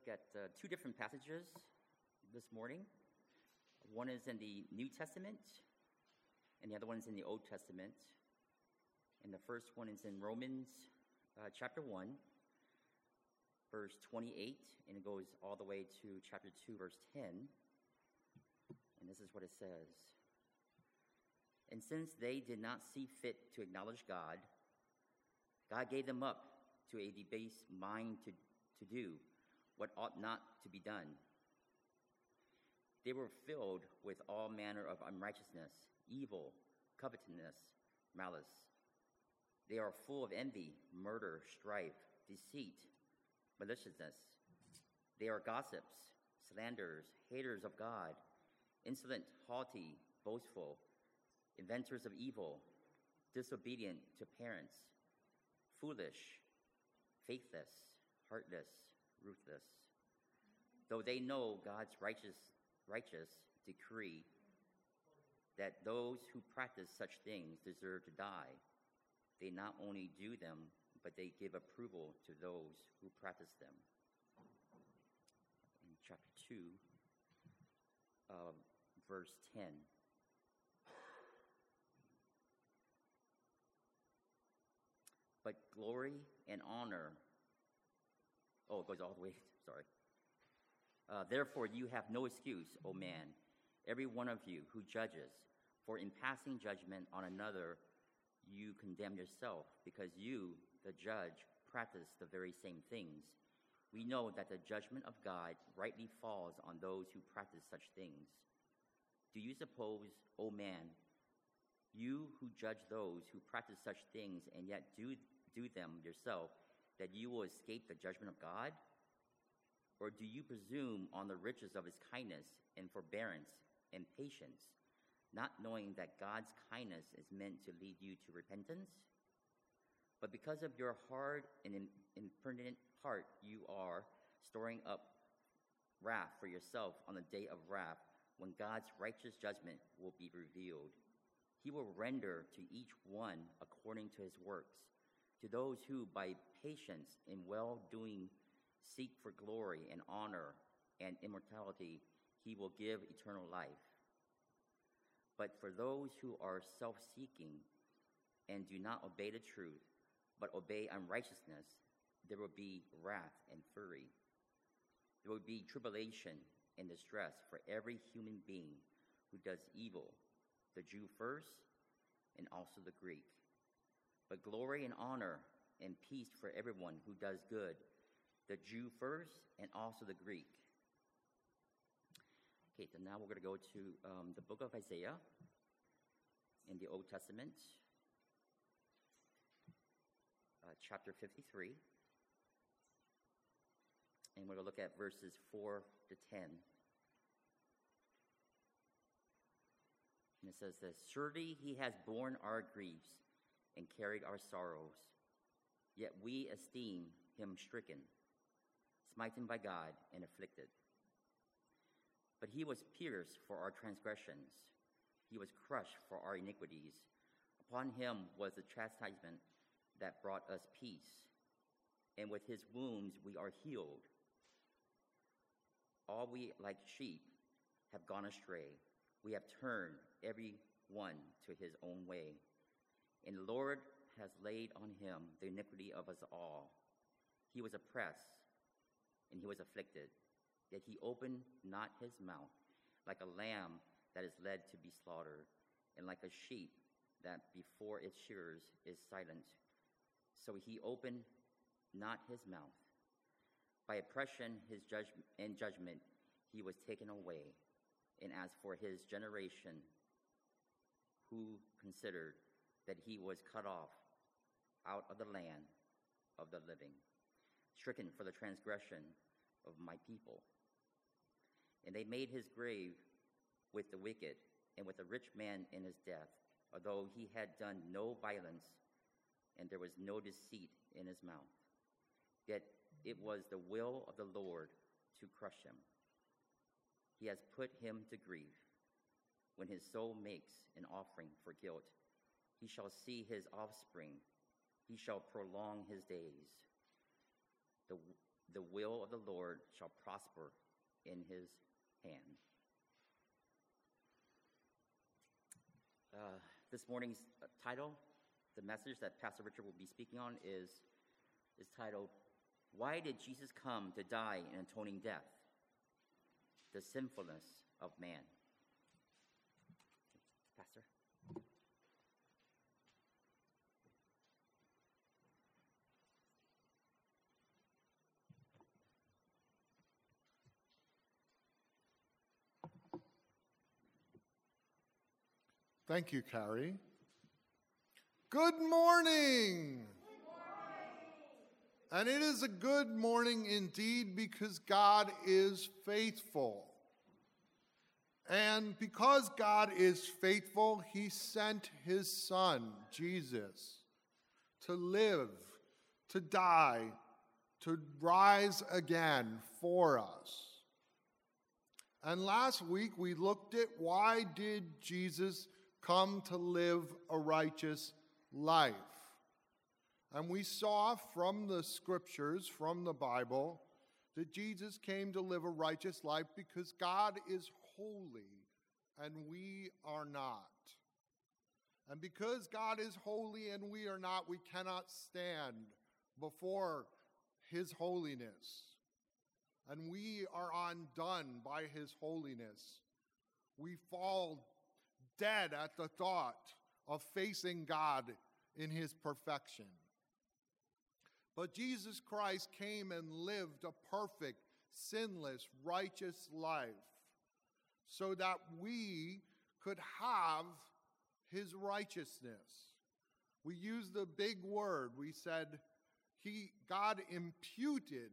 look at two different passages this morning. One is in the New Testament, and the other one is in the Old Testament. And the first one is in Romans chapter 1, verse 28, and it goes all the way to chapter 2, verse 10. And this is what it says. And since they did not see fit to acknowledge God, God gave them up to a debased mind to do what ought not to be done. They were filled with all manner of unrighteousness, evil, covetousness, malice. They are full of envy, murder, strife, deceit, maliciousness. They are gossips, slanderers, haters of God, insolent, haughty, boastful, inventors of evil, disobedient to parents, foolish, faithless, heartless, ruthless. Though they know God's righteous decree that those who practice such things deserve to die, they not only do them, but they give approval to those who practice them. In chapter 2, verse 10. But glory and honor, it goes all the way, sorry. Therefore you have no excuse, O man, every one of you who judges, for in passing judgment on another, you condemn yourself, because you, the judge, practice the very same things. We know that the judgment of God rightly falls on those who practice such things. Do you suppose, O man, you who judge those who practice such things and yet do them yourself, that you will escape the judgment of God? Or do you presume on the riches of his kindness and forbearance and patience, not knowing that God's kindness is meant to lead you to repentance? But because of your hard and impertinent heart, you are storing up wrath for yourself on the day of wrath, when God's righteous judgment will be revealed. He will render to each one according to his works. To those who, by patience and well-doing, seek for glory and honor and immortality, he will give eternal life. But for those who are self-seeking and do not obey the truth, but obey unrighteousness, there will be wrath and fury. There will be tribulation and distress for every human being who does evil, the Jew first and also the Greek. But glory and honor and peace for everyone who does good, the Jew first and also the Greek. Okay, so now we're going to go to the book of Isaiah in the Old Testament, chapter 53. And we're going to look at verses 4 to 10. And it says this: Surely he has borne our griefs and carried our sorrows, yet we esteem him stricken, smitten by God, and afflicted. But he was pierced for our transgressions, he was crushed for our iniquities. Upon him was the chastisement that brought us peace, and with his wounds we are healed. All we like sheep have gone astray. We have turned every one to his own way. And the Lord has laid on him the iniquity of us all. He was oppressed, and he was afflicted, yet he opened not his mouth. Like a lamb that is led to be slaughtered, and like a sheep that before its shearers is silent, so he opened not his mouth. By oppression his judgment he was taken away. And as for his generation, who considered that he was cut off out of the land of the living, stricken for the transgression of my people. And they made his grave with the wicked and with the rich man in his death, although he had done no violence and there was no deceit in his mouth. Yet it was the will of the Lord to crush him. He has put him to grief. When his soul makes an offering for guilt, he shall see his offspring. He shall prolong his days. the will of the Lord shall prosper in his hand. This morning's title, the message that Pastor Richard will be speaking on is titled, Why Did Jesus Come to Die an Atoning Death? The Sinfulness of Man. Pastor? Thank you, Carrie. Good morning. And it is a good morning indeed because God is faithful. And because God is faithful, he sent his Son, Jesus, to live, to die, to rise again for us. And last week we looked at why did Jesus come to live a righteous life. And we saw from the scriptures, from the Bible, that Jesus came to live a righteous life because God is holy and we are not. And because God is holy and we are not, we cannot stand before his holiness. And we are undone by his holiness. We fall dead at the thought of facing God in his perfection. But Jesus Christ came and lived a perfect, sinless, righteous life so that we could have his righteousness. We used the big word. We said God imputed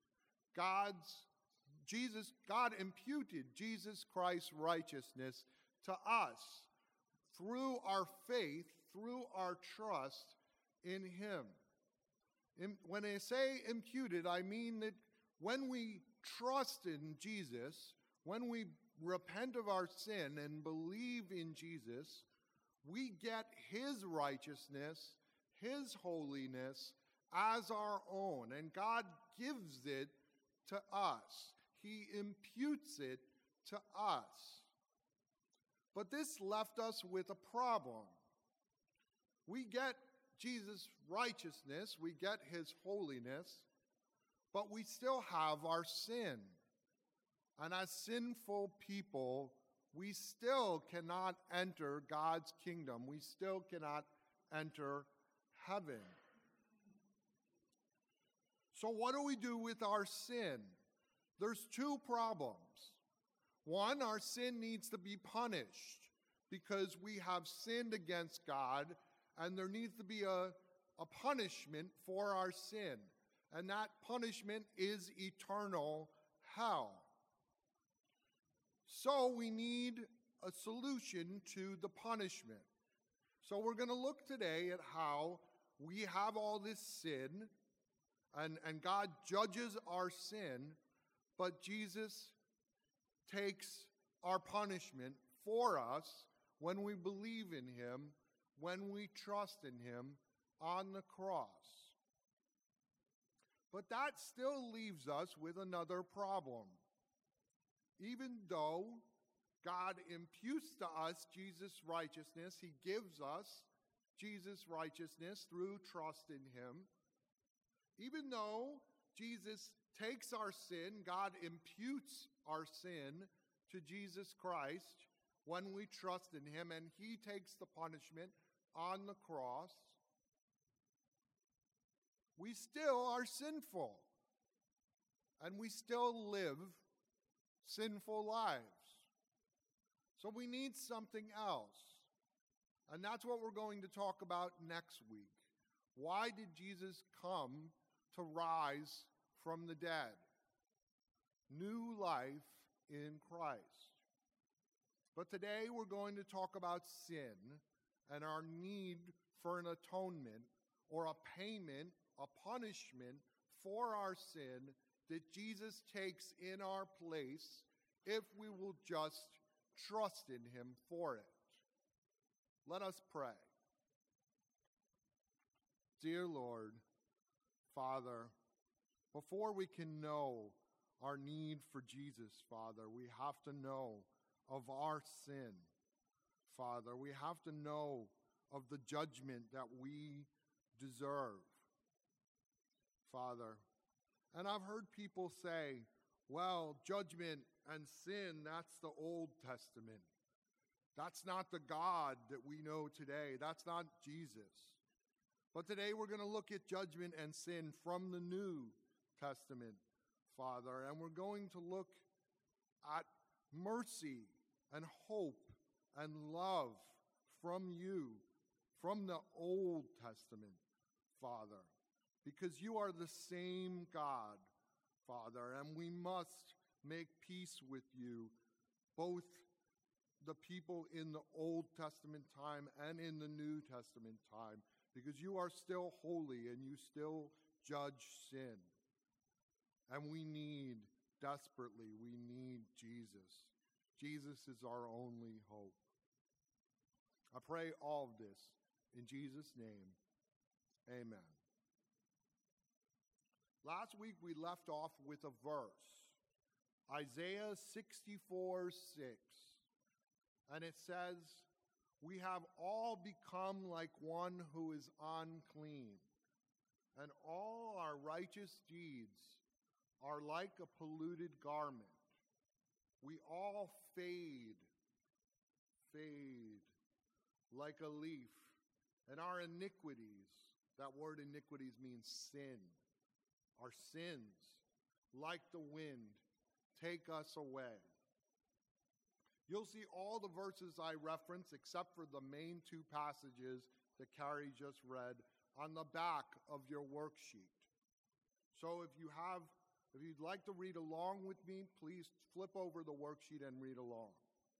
Jesus Christ's righteousness to us through our faith, through our trust in him. When I say imputed, I mean that when we trust in Jesus, when we repent of our sin and believe in Jesus, we get his righteousness, his holiness as our own. And God gives it to us. He imputes it to us. But this left us with a problem. We get Jesus' righteousness, we get his holiness, but we still have our sin. And as sinful people, we still cannot enter God's kingdom. We still cannot enter heaven. So what do we do with our sin? There's two problems. One, our sin needs to be punished because we have sinned against God, and there needs to be a punishment for our sin. And that punishment is eternal hell. So we need a solution to the punishment. So we're going to look today at how we have all this sin, and God judges our sin, but Jesus takes our punishment for us when we believe in him, when we trust in him on the cross. But that still leaves us with another problem. Even though God imputes to us Jesus' righteousness, he gives us Jesus' righteousness through trust in him. Even though Jesus takes our sin, God imputes our sin to Jesus Christ when we trust in him, and he takes the punishment on the cross. We still are sinful, and we still live sinful lives. So we need something else. And that's what we're going to talk about next week. Why did Jesus come to rise from the dead? New life in Christ. But today we're going to talk about sin and our need for an atonement or a payment, a punishment for our sin that Jesus takes in our place if we will just trust in him for it. Let us pray. Dear Lord, Father, Before we can know our need for Jesus, Father, we have to know of our sin. Father, we have to know of the judgment that we deserve, Father. And I've heard people say, well, judgment and sin, that's the Old Testament. That's not the God that we know today. That's not Jesus. But today we're going to look at judgment and sin from the New Testament, Father. And we're going to look at mercy and hope and love from you, from the Old Testament, Father. Because you are the same God, Father, and we must make peace with you, both the people in the Old Testament time and in the New Testament time, because you are still holy and you still judge sin. And we desperately need Jesus. Jesus is our only hope. I pray all of this in Jesus' name. Amen. Last week we left off with a verse, Isaiah 64:6. And it says, we have all become like one who is unclean, and all our righteous deeds are like a polluted garment. We all fade like a leaf, and our iniquities, that word iniquities means sin, our sins, like the wind, take us away. You'll see all the verses I reference, except for the main two passages that Carrie just read, on the back of your worksheet. So if you'd like to read along with me, please flip over the worksheet and read along.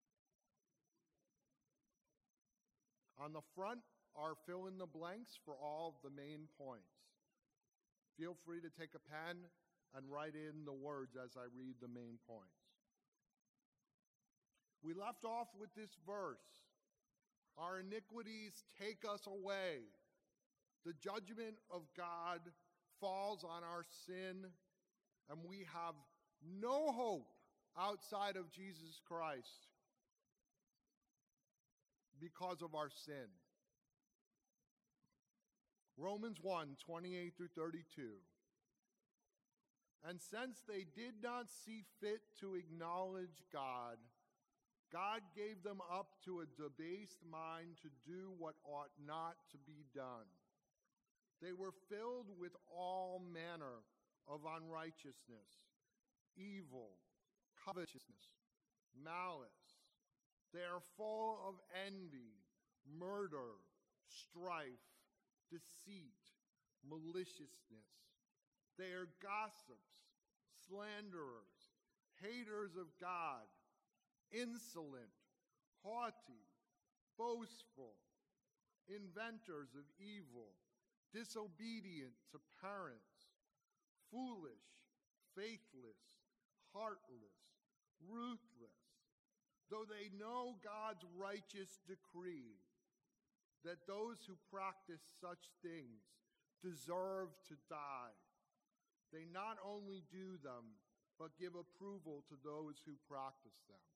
On the front are fill in the blanks for all of the main points. Feel free to take a pen and write in the words as I read the main points. We left off with this verse. Our iniquities take us away. The judgment of God falls on our sin, and we have no hope outside of Jesus Christ because of our sin. Romans 1:28 through 32. And since they did not see fit to acknowledge God, God gave them up to a debased mind to do what ought not to be done. They were filled with all manner of unrighteousness, evil, covetousness, malice. They are full of envy, murder, strife, deceit, maliciousness. They are gossips, slanderers, haters of God, insolent, haughty, boastful, inventors of evil, disobedient to parents, foolish, faithless, heartless, ruthless, though they know God's righteous decree that those who practice such things deserve to die. They not only do them, but give approval to those who practice them.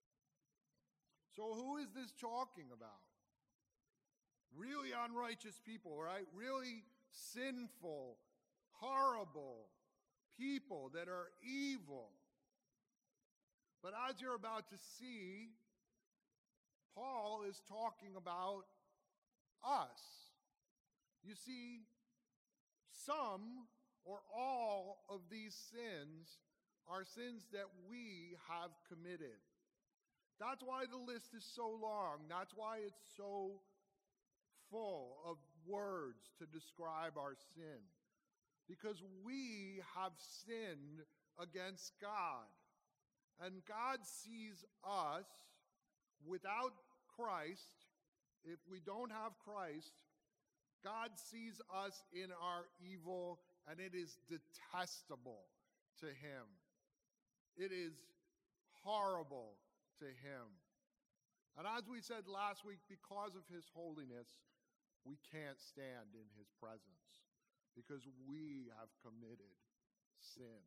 So who is this talking about? Really unrighteous people, right? Really sinful, horrible people that are evil. But as you're about to see, Paul is talking about us. You see, some or all of these sins are sins that we have committed. That's why the list is so long. That's why it's so full of words to describe our sin. Because we have sinned against God. And God sees us without Christ. If we don't have Christ, God sees us in our evil, and it is detestable to him. It is horrible to him. And as we said last week, because of his holiness, we can't stand in his presence because we have committed sin.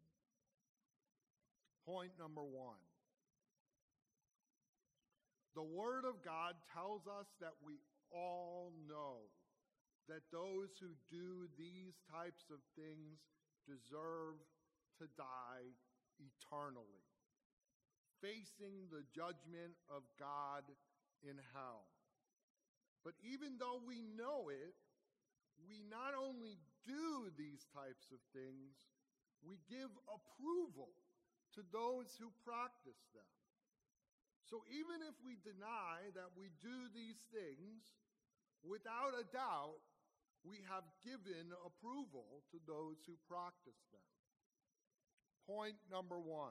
Point number 1. The Word of God tells us that we all know that those who do these types of things deserve to die eternally, facing the judgment of God in hell. But even though we know it, we not only do these types of things, we give approval to those who practice them. So even if we deny that we do these things, without a doubt, we have given approval to those who practice them. Point number 1.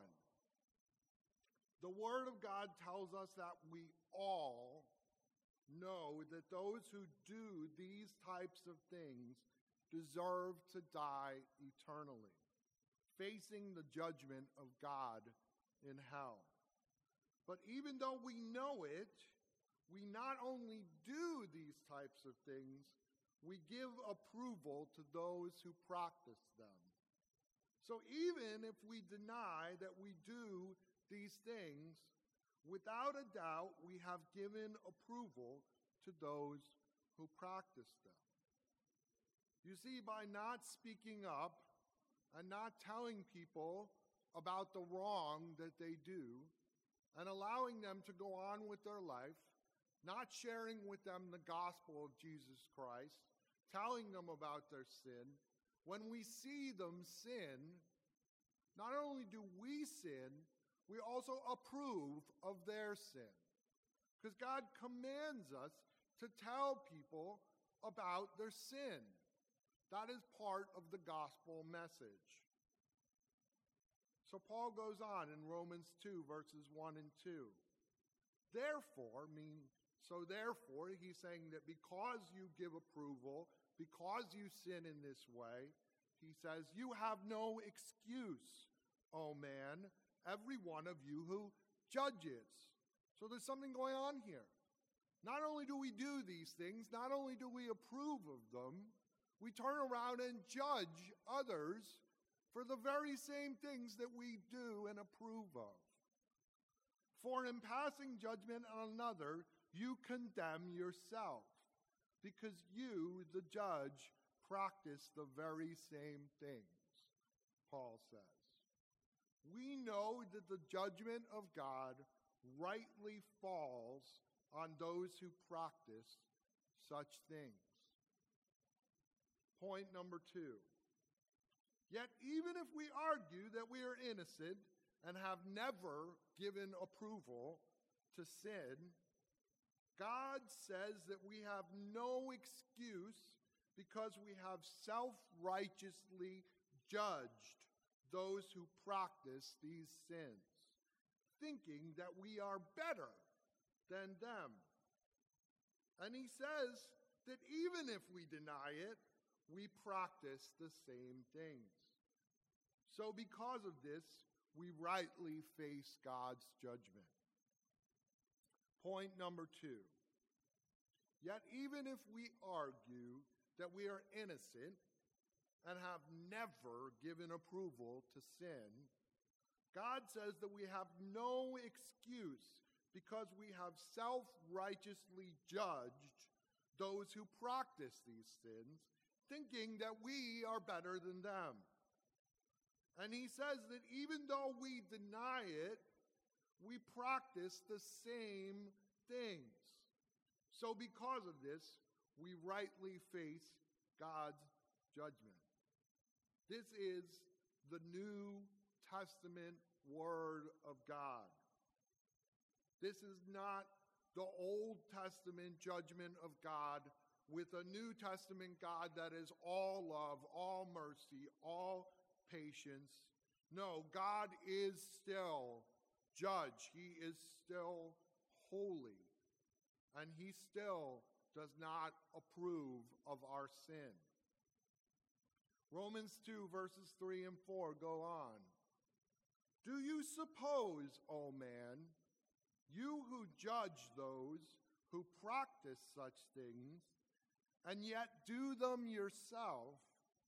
The Word of God tells us that we all know that those who do these types of things deserve to die eternally, facing the judgment of God in hell. But even though we know it, we not only do these types of things, we give approval to those who practice them. So even if we deny that we do these things, without a doubt, we have given approval to those who practice them. You see, by not speaking up and not telling people about the wrong that they do and allowing them to go on with their life, not sharing with them the gospel of Jesus Christ, telling them about their sin, when we see them sin, not only do we sin, we also approve of their sin. Because God commands us to tell people about their sin. That is part of the gospel message. So Paul goes on in Romans 2, verses 1 and 2. Therefore, he's saying that because you give approval, because you sin in this way, he says, you have no excuse, O man, every one of you who judges. So there's something going on here. Not only do we do these things, not only do we approve of them, we turn around and judge others for the very same things that we do and approve of. For in passing judgment on another, you condemn yourself, because you, the judge, practice the very same things, Paul says. We know that the judgment of God rightly falls on those who practice such things. Point number 2. Yet even if we argue that we are innocent and have never given approval to sin, God says that we have no excuse because we have self-righteously judged those who practice these sins, thinking that we are better than them. And he says that even if we deny it, we practice the same things. So because of this, we rightly face God's judgment. Point number 2. Yet even if we argue that we are innocent and have never given approval to sin, God says that we have no excuse because we have self-righteously judged those who practice these sins, thinking that we are better than them. And he says that even though we deny it, we practice the same things. So because of this, we rightly face God's judgment. This is the New Testament Word of God. This is not the Old Testament judgment of God with a New Testament God that is all love, all mercy, all patience. No, God is still judge. He is still holy. And he still does not approve of our sin. Romans 2, verses 3 and 4 go on. Do you suppose, O man, you who judge those who practice such things, and yet do them yourself,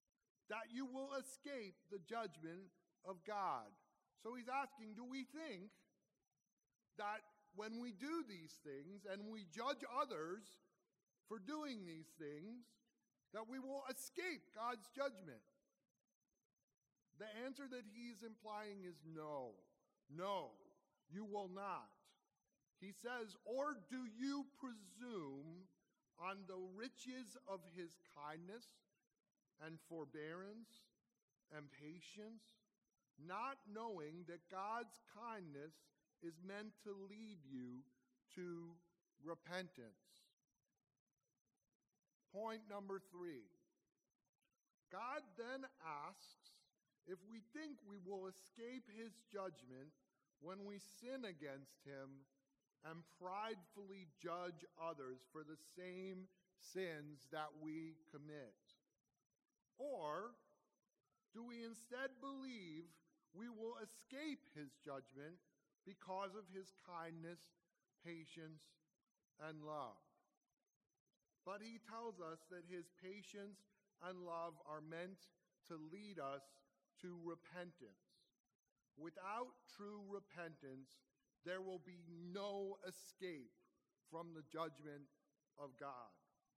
that you will escape the judgment of God. So he's asking, do we think that when we do these things and we judge others for doing these things, that we will escape God's judgment? The answer that he's implying is no. No, you will not. He says, or do you presume on the riches of his kindness and forbearance and patience, not knowing that God's kindness is meant to lead you to repentance? Point number 3. God then asks if we think we will escape his judgment when we sin against him and pridefully judge others for the same sins that we commit. Or do we instead believe we will escape his judgment because of his kindness, patience, and love? But he tells us that his patience and love are meant to lead us to repentance. Without true repentance, there will be no escape from the judgment of God.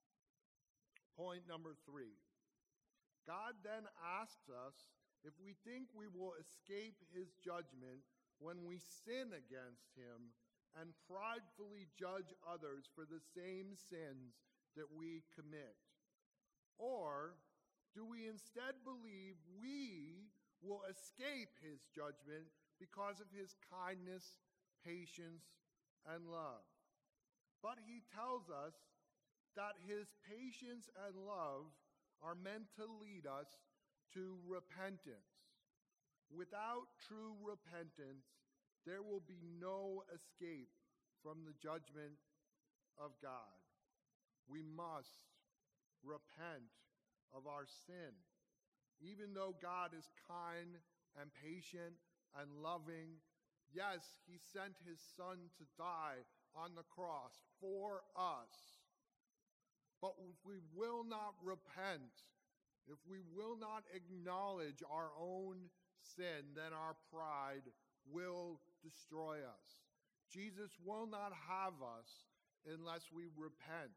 Point number 3. God then asks us if we think we will escape his judgment when we sin against him and pridefully judge others for the same sins that we commit. Or do we instead believe we will escape his judgment because of his kindness, patience, and love? But he tells us that his patience and love are meant to lead us to repentance. Without true repentance, there will be no escape from the judgment of God. We must repent of our sin. Even though God is kind and patient and loving, yes, he sent his son to die on the cross for us. But if we will not repent, if we will not acknowledge our own sin, then our pride will destroy us. Jesus will not have us unless we repent.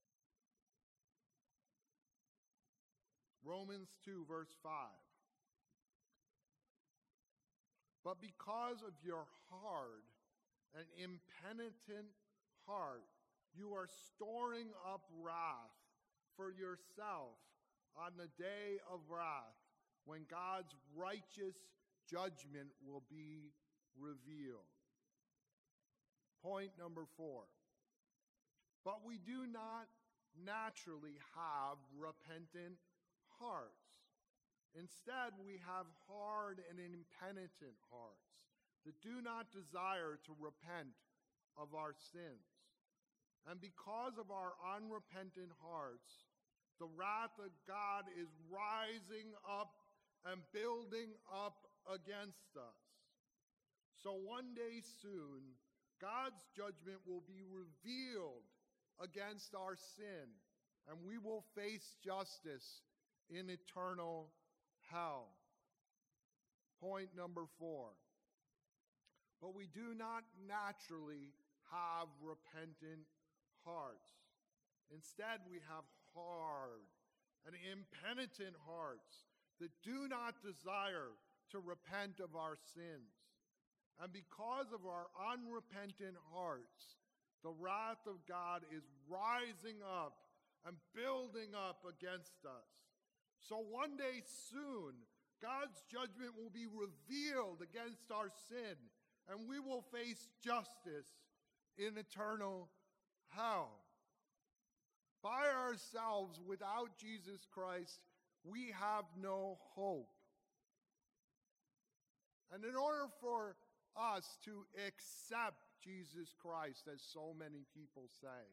Romans 2, verse 5. But because of your hard and impenitent heart, you are storing up wrath for yourself on the day of wrath, when God's righteous judgment will be revealed. Point number 4. But we do not naturally have repentant hearts. Instead, we have hard and impenitent hearts that do not desire to repent of our sins. And because of our unrepentant hearts, the wrath of God is rising up and building up against us. So one day soon, God's judgment will be revealed against our sin, and we will face justice in eternal hell. Point number 4. But we do not naturally have repentant hearts. Instead, we have hard and impenitent hearts that do not desire to repent of our sins. And because of our unrepentant hearts, the wrath of God is rising up and building up against us. So one day soon, God's judgment will be revealed against our sin, and we will face justice in eternal hell. By ourselves, without Jesus Christ, we have no hope. And in order for us to accept Jesus Christ, as so many people say,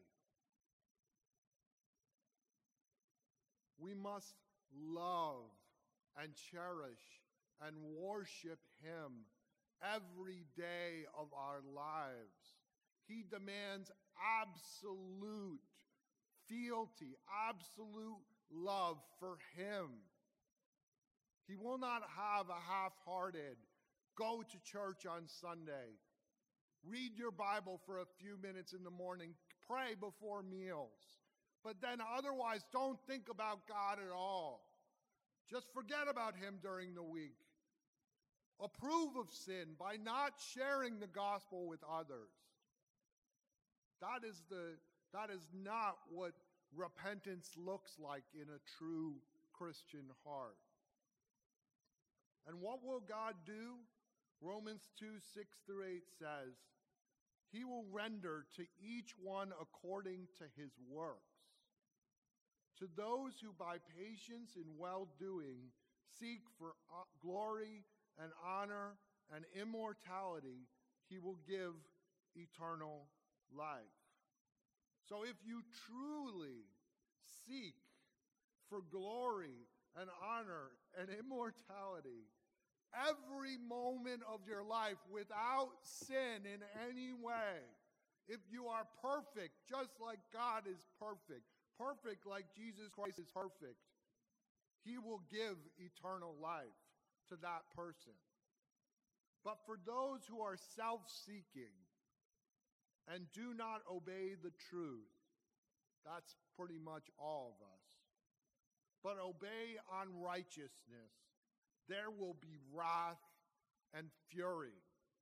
we must love and cherish and worship him every day of our lives. He demands absolute fealty, absolute love for him. He will not have a half-hearted, go to church on Sunday, read your Bible for a few minutes in the morning, pray before meals, but then otherwise don't think about God at all. Just forget about him during the week. Approve of sin by not sharing the gospel with others. That is not what repentance looks like in a true Christian heart. And what will God do? Romans 2:6-8 says, he will render to each one according to his works. To those who by patience and well-doing seek for glory and honor and immortality, he will give eternal life. So if you truly seek for glory and honor and immortality, every moment of your life without sin in any way, if you are perfect, just like God is perfect, perfect like Jesus Christ is perfect, he will give eternal life to that person. But for those who are self-seeking and do not obey the truth, that's pretty much all of us, but obey unrighteousness, there will be wrath and fury.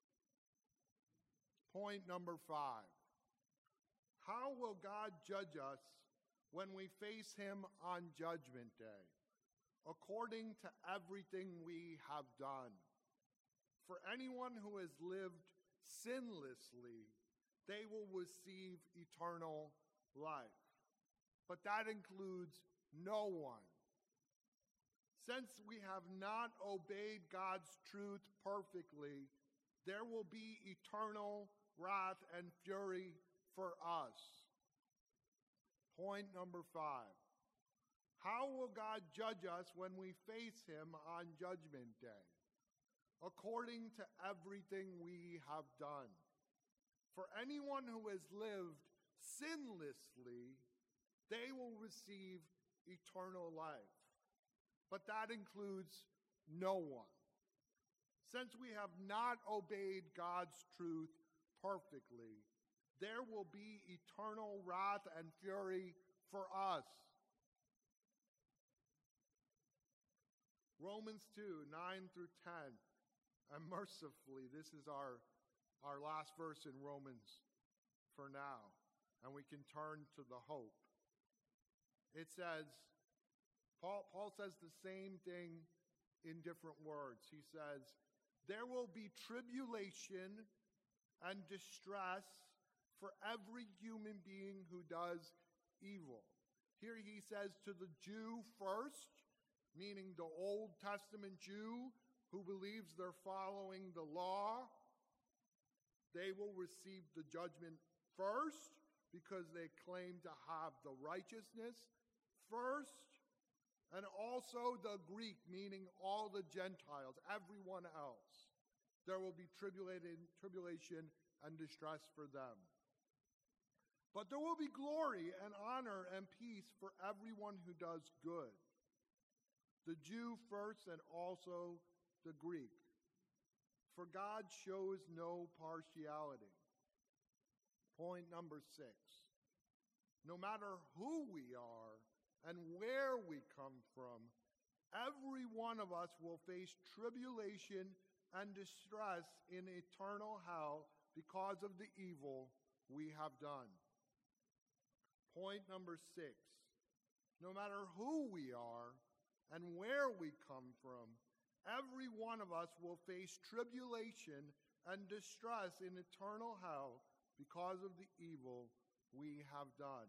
Point number 5. How will God judge us when we face him on Judgment Day? According to everything we have done. For anyone who has lived sinlessly, they will receive eternal life. But that includes no one. Since we have not obeyed God's truth perfectly, there will be eternal wrath and fury for us. Point number 5. How will God judge us when we face him on Judgment Day? According to everything we have done. For anyone who has lived sinlessly, they will receive eternal life. But that includes no one. Since we have not obeyed God's truth perfectly, there will be eternal wrath and fury for us. Romans 2:9-10. And mercifully, this is our last verse in Romans for now. And we can turn to the hope. It says, Paul says the same thing in different words. He says, there will be tribulation and distress for every human being who does evil. Here he says to the Jew first, meaning the Old Testament Jew who believes they're following the law, they will receive the judgment first because they claim to have the righteousness first. And also the Greek, meaning all the Gentiles, everyone else. There will be tribulation and distress for them. But there will be glory and honor and peace for everyone who does good. The Jew first and also the Greek. For God shows no partiality. Point number 6. No matter who we are and where we come from, every one of us will face tribulation and distress in eternal hell because of the evil we have done. Point number 6. No matter who we are and where we come from, every one of us will face tribulation and distress in eternal hell because of the evil we have done.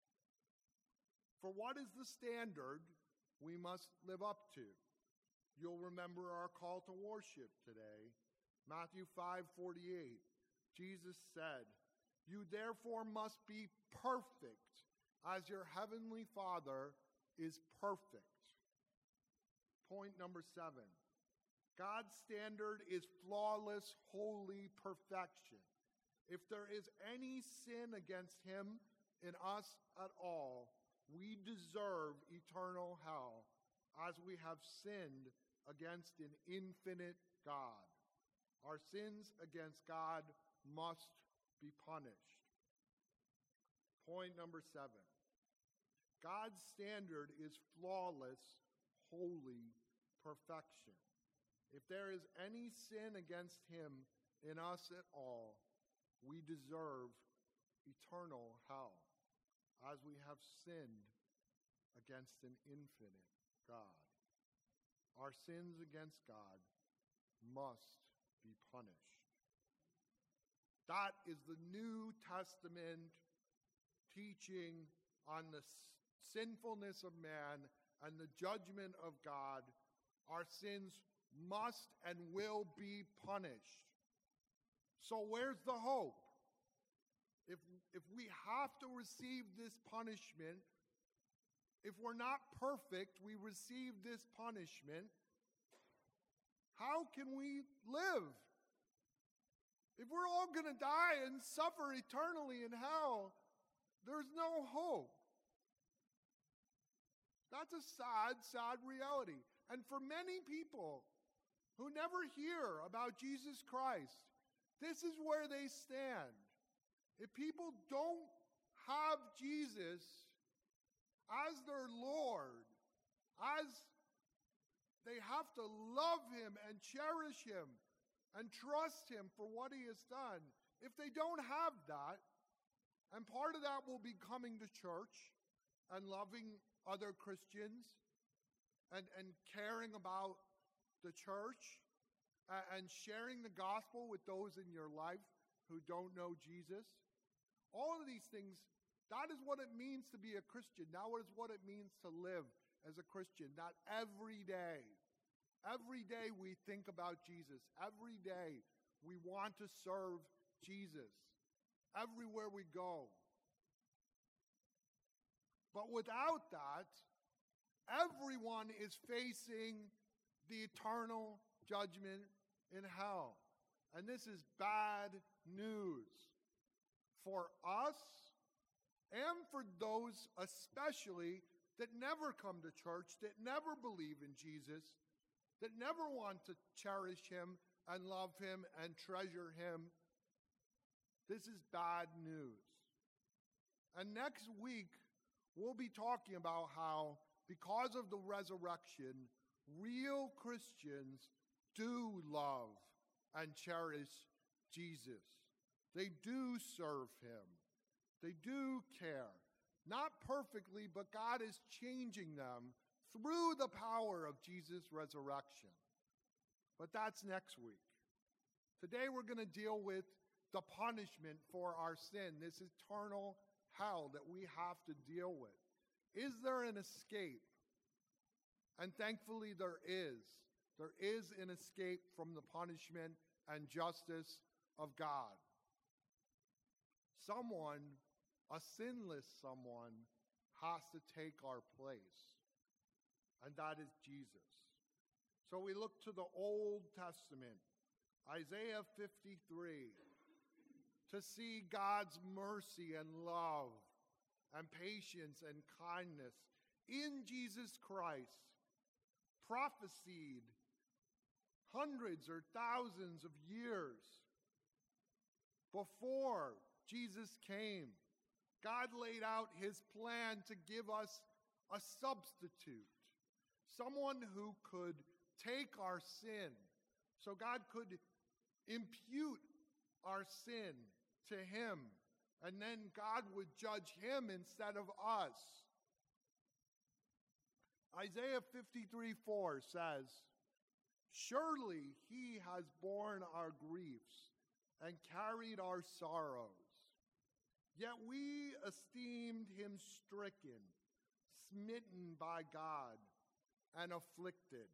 For what is the standard we must live up to? You'll remember our call to worship today. Matthew 5:48. Jesus said, you therefore must be perfect as your heavenly Father is perfect. Point number 7. God's standard is flawless, holy perfection. If there is any sin against him in us at all, we deserve eternal hell, as we have sinned against an infinite God. Our sins against God must be punished. Point number 7. God's standard is flawless, holy perfection. If there is any sin against him in us at all, we deserve eternal hell, as we have sinned against an infinite God. Our sins against God must be punished. That is the New Testament teaching on the sinfulness of man and the judgment of God. Our sins must and will be punished. So where's the hope? If we have to receive this punishment, if we're not perfect, we receive this punishment, how can we live? If we're all going to die and suffer eternally in hell, there's no hope. That's a sad, sad reality. And for many people who never hear about Jesus Christ, this is where they stand. If people don't have Jesus as their Lord, as they have to love him and cherish him and trust him for what he has done, if they don't have that, and part of that will be coming to church and loving other Christians and caring about the church and sharing the gospel with those in your life who don't know Jesus. All of these things, that is what it means to be a Christian. That is what it means to live as a Christian. That every day we think about Jesus. Every day we want to serve Jesus. Everywhere we go. But without that, everyone is facing the eternal judgment in hell. And this is bad news for us and for those especially that never come to church, that never believe in Jesus, that never want to cherish him and love him and treasure him. This is bad news. And next week, we'll be talking about how, because of the resurrection, real Christians do love and cherish Jesus. They do serve him. They do care. Not perfectly, but God is changing them through the power of Jesus' resurrection. But that's next week. Today we're going to deal with the punishment for our sin, this eternal hell that we have to deal with. Is there an escape? And thankfully there is. There is an escape from the punishment and justice of God. Someone, a sinless someone, has to take our place. And that is Jesus. So we look to the Old Testament, Isaiah 53, to see God's mercy and love and patience and kindness in Jesus Christ, prophesied hundreds or thousands of years before Jesus came. God laid out his plan to give us a substitute, someone who could take our sin, so God could impute our sin to him, and then God would judge him instead of us. Isaiah 53:4 says, "Surely he has borne our griefs and carried our sorrows. Yet we esteemed him stricken, smitten by God, and afflicted."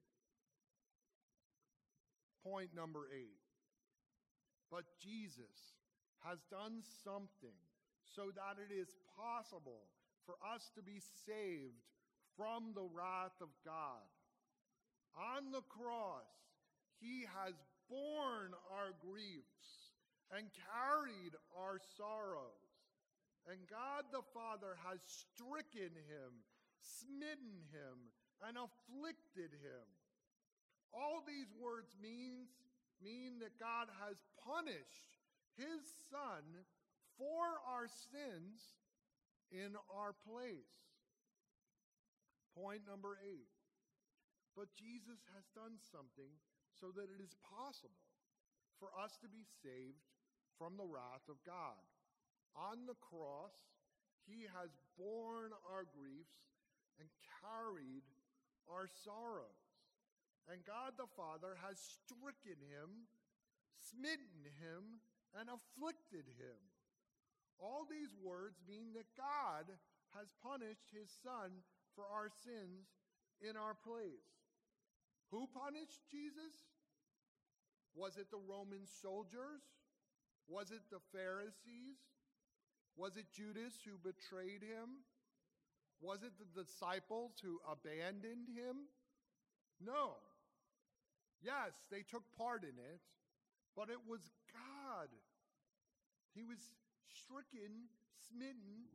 Point number 8. But Jesus has done something so that it is possible for us to be saved from the wrath of God. On the cross, he has borne our griefs and carried our sorrows. And God the Father has stricken him, smitten him, and afflicted him. All these words mean that God has punished his Son for our sins in our place. Point number 8. But Jesus has done something so that it is possible for us to be saved from the wrath of God. On the cross, he has borne our griefs and carried our sorrows. And God the Father has stricken him, smitten him, and afflicted him. All these words mean that God has punished his Son for our sins in our place. Who punished Jesus? Was it the Roman soldiers? Was it the Pharisees? Was it Judas who betrayed him? Was it the disciples who abandoned him? No. Yes, they took part in it, but it was God. He was stricken, smitten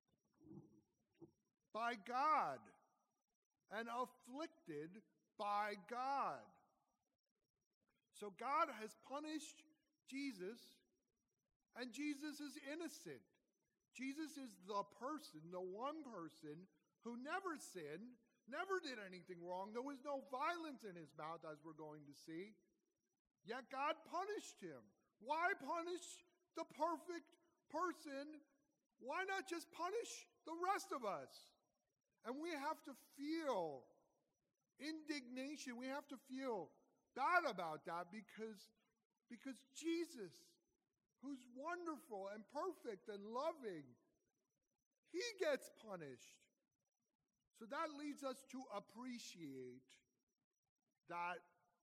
by God and afflicted by God. So God has punished Jesus, and Jesus is innocent. Jesus is the person, the one person who never sinned, never did anything wrong. There was no violence in his mouth, as we're going to see. Yet God punished him. Why punish the perfect person? Why not just punish the rest of us? And we have to feel indignation. We have to feel bad about that because Jesus, who's wonderful and perfect and loving, he gets punished. So that leads us to appreciate that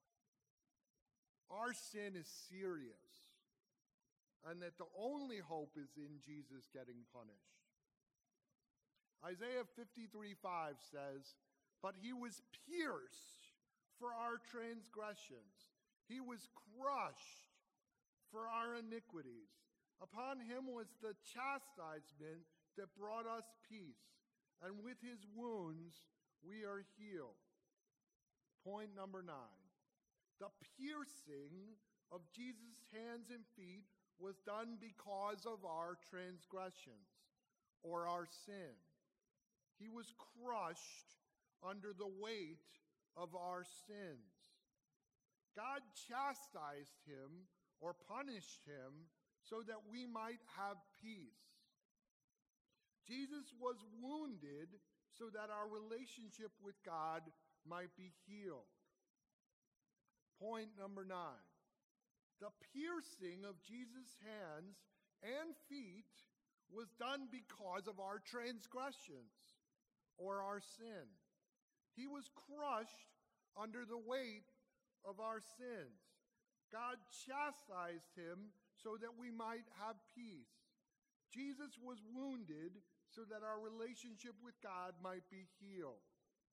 our sin is serious and that the only hope is in Jesus getting punished. Isaiah 53:5 says, "But he was pierced for our transgressions. He was crushed for our iniquities. Upon him was the chastisement that brought us peace, and with his wounds we are healed." Point number 9. The piercing of Jesus' hands and feet was done because of our transgressions or our sin. He was crushed under the weight of our sins. God chastised him or punished him so that we might have peace. Jesus was wounded so that our relationship with God might be healed. Point number 9. The piercing of Jesus' hands and feet was done because of our transgressions or our sin. He was crushed under the weight of our sins. God chastised him so that we might have peace. Jesus was wounded so that our relationship with God might be healed.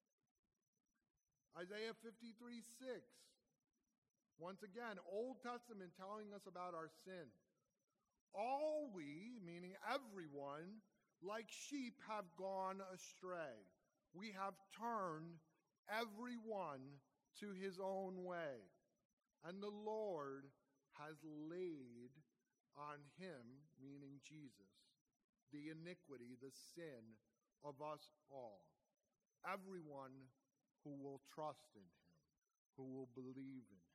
Isaiah 53:6. Once again, Old Testament telling us about our sin. All we, meaning everyone, like sheep have gone astray. We have turned everyone to his own way. And the Lord has laid on him, meaning Jesus, the iniquity, the sin of us all. Everyone who will trust in him, who will believe in him.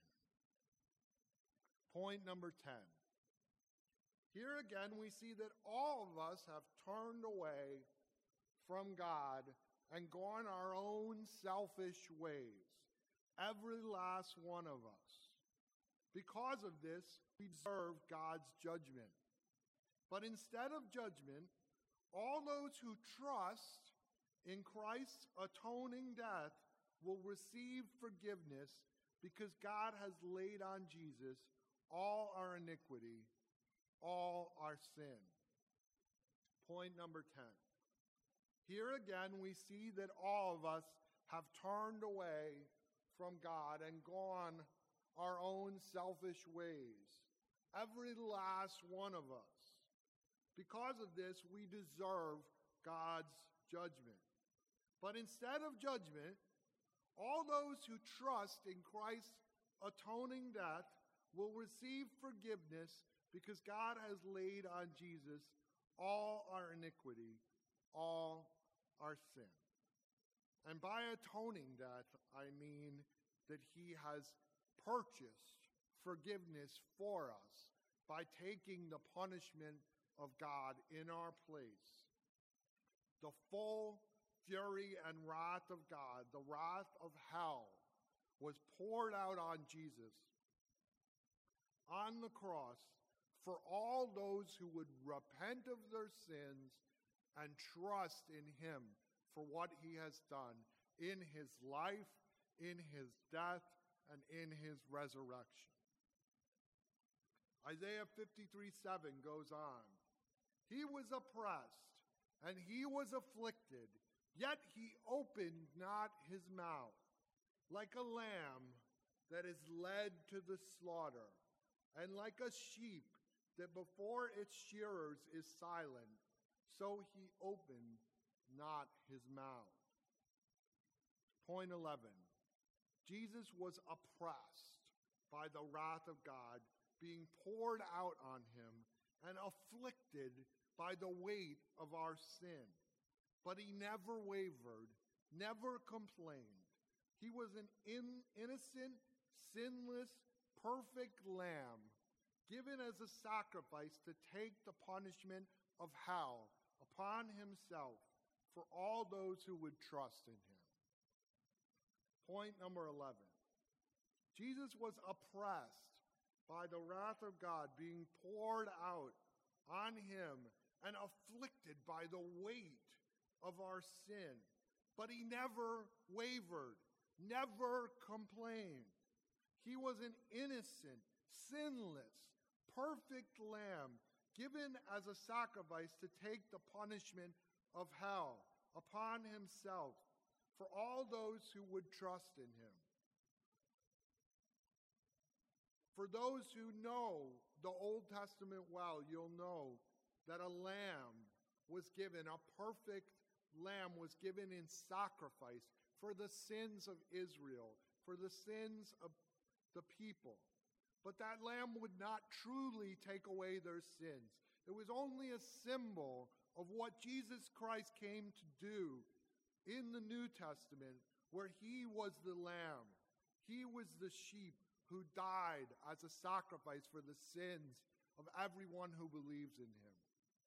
Point number 10. Here again we see that all of us have turned away from God and gone our own selfish ways. Every last one of us. Because of this, we deserve God's judgment. But instead of judgment, all those who trust in Christ's atoning death will receive forgiveness because God has laid on Jesus all our iniquity, all our sin. Point number 10. Here again we see that all of us have turned away from God and gone our own selfish ways. Every last one of us. Because of this, we deserve God's judgment. But instead of judgment, All those who trust in Christ's atoning death will receive forgiveness because God has laid on Jesus all our iniquity, all our sin. And by atoning death, I mean that he has purchased forgiveness for us by taking the punishment of God in our place. The full fury and wrath of God, the wrath of hell, was poured out on Jesus on the cross for all those who would repent of their sins and trust in him for what he has done in his life, in his death, and in his resurrection. Isaiah 53:7 goes on. He was oppressed and he was afflicted, yet he opened not his mouth. Like a lamb that is led to the slaughter, and like a sheep that before its shearers is silent, so he opened not his mouth. Point 11. Jesus was oppressed by the wrath of God being poured out on him and afflicted by the weight of our sin. But he never wavered, never complained. He was an innocent, sinless, perfect lamb given as a sacrifice to take the punishment of hell upon himself for all those who would trust in him. Point number 11. Jesus was oppressed by the wrath of God being poured out on him and afflicted by the weight of our sin. But he never wavered, never complained. He was an innocent, sinless, perfect lamb given as a sacrifice to take the punishment of hell upon himself for all those who would trust in him. For those who know the Old Testament well, you'll know that a lamb was given, a perfect lamb was given in sacrifice for the sins of Israel, for the sins of the people. But that lamb would not truly take away their sins. It was only a symbol of what Jesus Christ came to do in the New Testament, where he was the lamb. He was the sheep who died as a sacrifice for the sins of everyone who believes in him.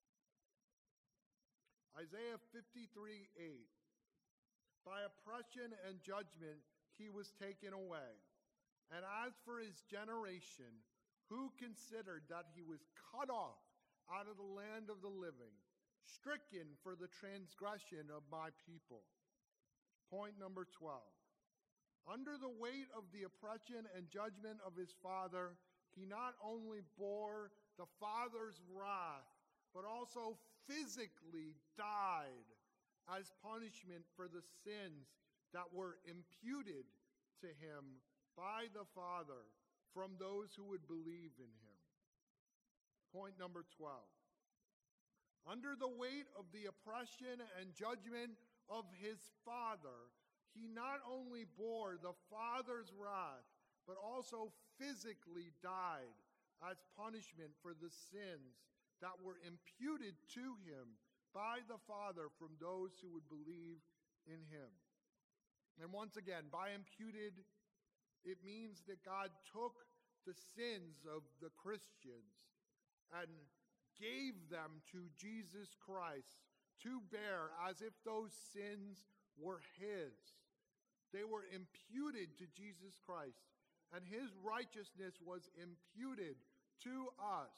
Isaiah 53:8. By oppression and judgment he was taken away. And as for his generation, who considered that he was cut off out of the land of the living, stricken for the transgression of my people. Point number 12. Under the weight of the oppression and judgment of his Father, he not only bore the Father's wrath, but also physically died as punishment for the sins that were imputed to him by the Father from those who would believe in him. Point number 12. Under the weight of the oppression and judgment of his Father, he not only bore the Father's wrath, but also physically died as punishment for the sins that were imputed to him by the Father from those who would believe in him. And once again, by imputed, it means that God took the sins of the Christians and gave them to Jesus Christ to bear as if those sins were his. They were imputed to Jesus Christ, and his righteousness was imputed to us.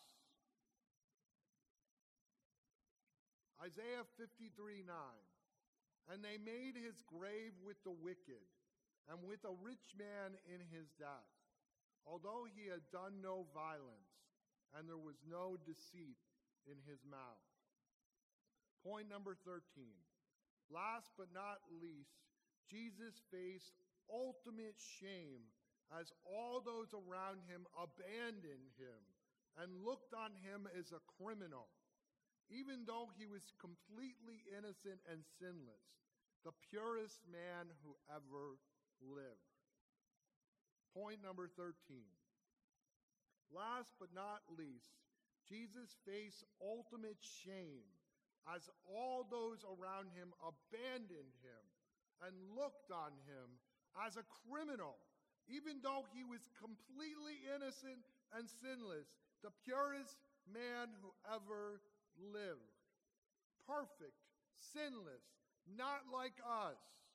Isaiah 53:9. And they made his grave with the wicked, and with a rich man in his death, although he had done no violence, and there was no deceit in his mouth. Point number 13. Last but not least, Jesus faced ultimate shame as all those around him abandoned him and looked on him as a criminal, even though he was completely innocent and sinless, the purest man who ever live. Point number 13. Last but not least, Jesus faced ultimate shame as all those around him abandoned him and looked on him as a criminal, even though he was completely innocent and sinless, the purest man who ever lived. Perfect, sinless, not like us.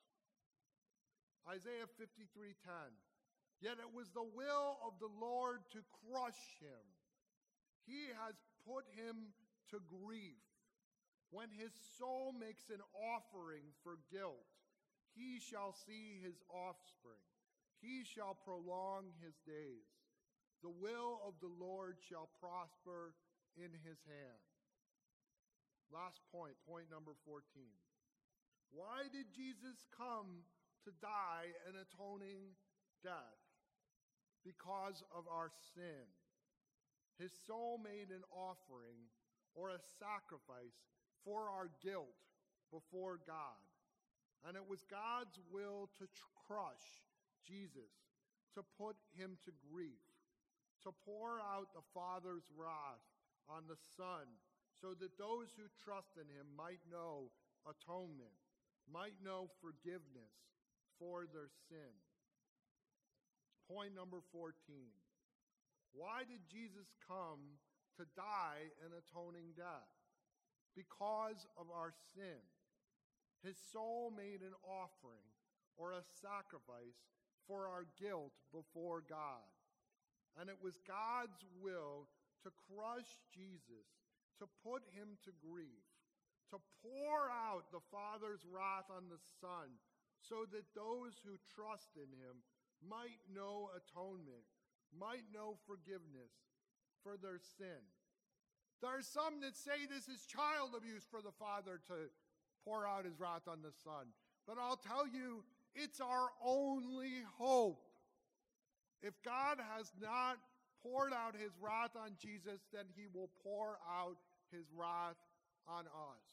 Isaiah 53:10. Yet it was the will of the Lord to crush him. He has put him to grief. When his soul makes an offering for guilt, he shall see his offspring. He shall prolong his days. The will of the Lord shall prosper in his hand. Last point, point number 14. Why did Jesus come to die an atoning death? Because of our sin. His soul made an offering or a sacrifice for our guilt before God. And it was God's will to crush Jesus, to put him to grief, to pour out the Father's wrath on the Son, so that those who trust in him might know atonement, might know forgiveness for their sin. Point number 14. Why did Jesus come to die an atoning death? Because of our sin. His soul made an offering or a sacrifice for our guilt before God. And it was God's will to crush Jesus, to put him to grief, to pour out the Father's wrath on the Son, so that those who trust in him might know atonement, might know forgiveness for their sin. There are some that say this is child abuse for the Father to pour out his wrath on the Son. But I'll tell you, it's our only hope. If God has not poured out his wrath on Jesus, then he will pour out his wrath on us.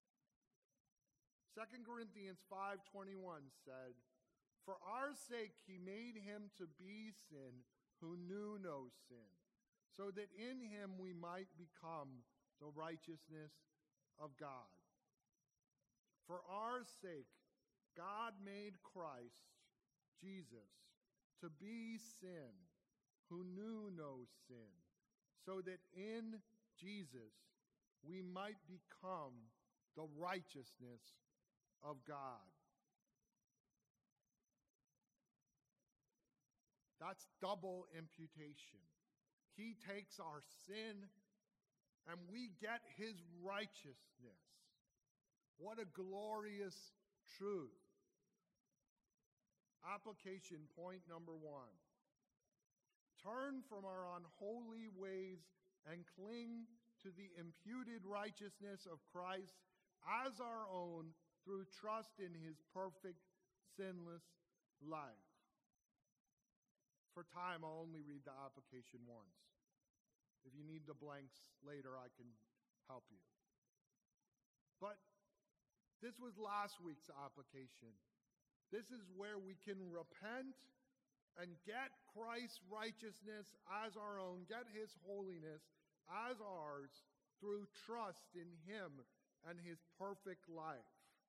2 Corinthians 5:21 said, "For our sake he made him to be sin who knew no sin, so that in him we might become the righteousness of God." For our sake, God made Christ, Jesus, to be sin who knew no sin, so that in Jesus we might become the righteousness of God. That's double imputation. He takes our sin and we get his righteousness. What a glorious truth. Application point number 1. Turn from our unholy ways and cling to the imputed righteousness of Christ as our own through trust in his perfect, sinless life. For time, I'll only read the application once. If you need the blanks later, I can help you. But this was last week's application. This is where we can repent and get Christ's righteousness as our own, get his holiness as ours through trust in him and his perfect life.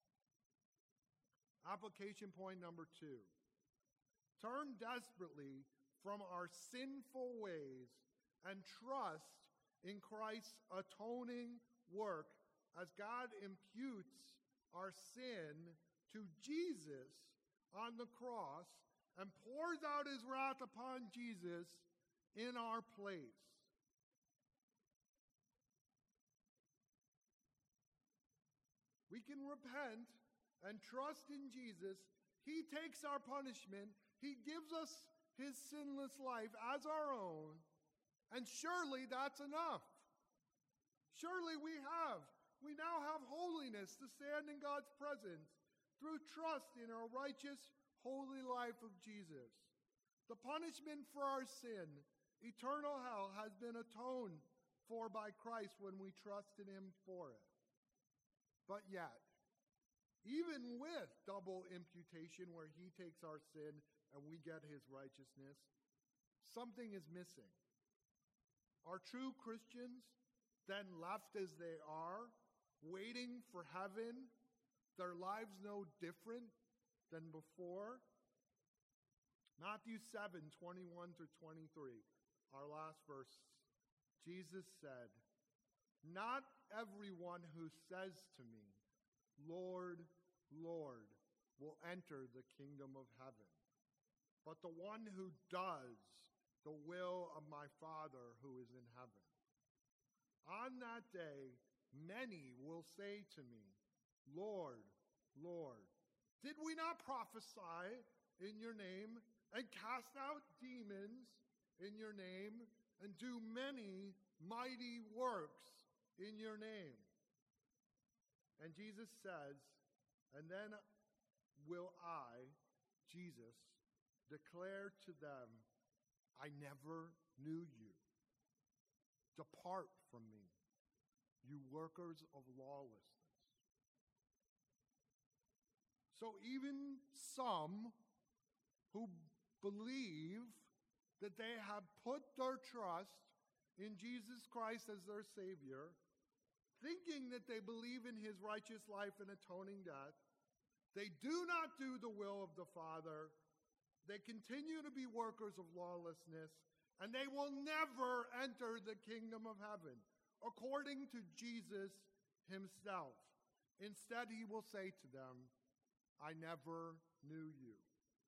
Application point number 2. Turn desperately from our sinful ways and trust in Christ's atoning work as God imputes our sin to Jesus on the cross and pours out his wrath upon Jesus in our place. We can repent and trust in Jesus. He takes our punishment. He gives us his sinless life as our own. And surely that's enough. Surely we now have holiness to stand in God's presence through trust in our righteous, holy life of Jesus. The punishment for our sin, eternal hell, has been atoned for by Christ when we trust in him for it. But yet, even with double imputation where he takes our sin and we get his righteousness, something is missing. Are true Christians then left as they are, waiting for heaven, their lives no different than before? Matthew 7:21 through 23, our last verse. Jesus said, "Not everyone who says to me, 'Lord, Lord,' will enter the kingdom of heaven, but the one who does the will of my Father who is in heaven. On that day, many will say to me, 'Lord, Lord, did we not prophesy in your name and cast out demons in your name and do many mighty works in your name?' And Jesus says, 'And then will I, Jesus, declare to them, I never knew you. Depart from me, you workers of lawlessness.'" So even some who believe that they have put their trust in Jesus Christ as their Savior, thinking that they believe in his righteous life and atoning death, they do not do the will of the Father. They continue to be workers of lawlessness, and they will never enter the kingdom of heaven, according to Jesus himself. Instead, he will say to them, "I never knew you."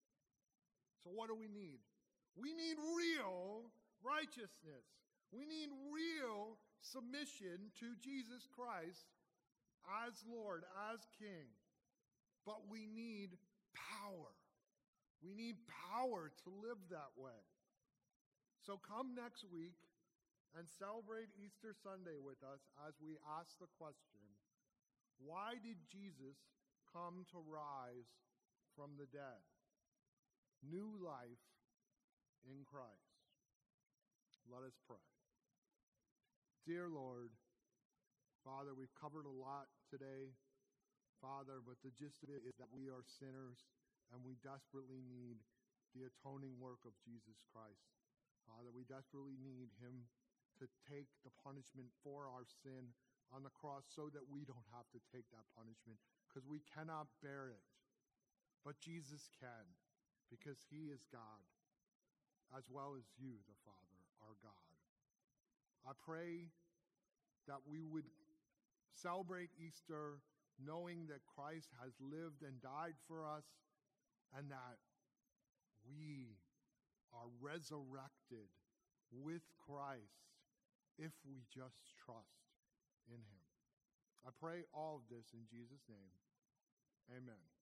So what do we need? We need real righteousness. We need real submission to Jesus Christ as Lord, as King. But we need power. We need power to live that way. So come next week and celebrate Easter Sunday with us as we ask the question, why did Jesus come to rise from the dead? New life in Christ. Let us pray. Dear Lord, Father, we've covered a lot today, Father, but the gist of it is that we are sinners and we desperately need the atoning work of Jesus Christ. Father, we desperately need him to take the punishment for our sin on the cross so that we don't have to take that punishment, because we cannot bear it. But Jesus can, because he is God, as well as you, the Father, are God. I pray that we would celebrate Easter knowing that Christ has lived and died for us, and that we are resurrected with Christ if we just trust in him. I pray all of this in Jesus' name. Amen.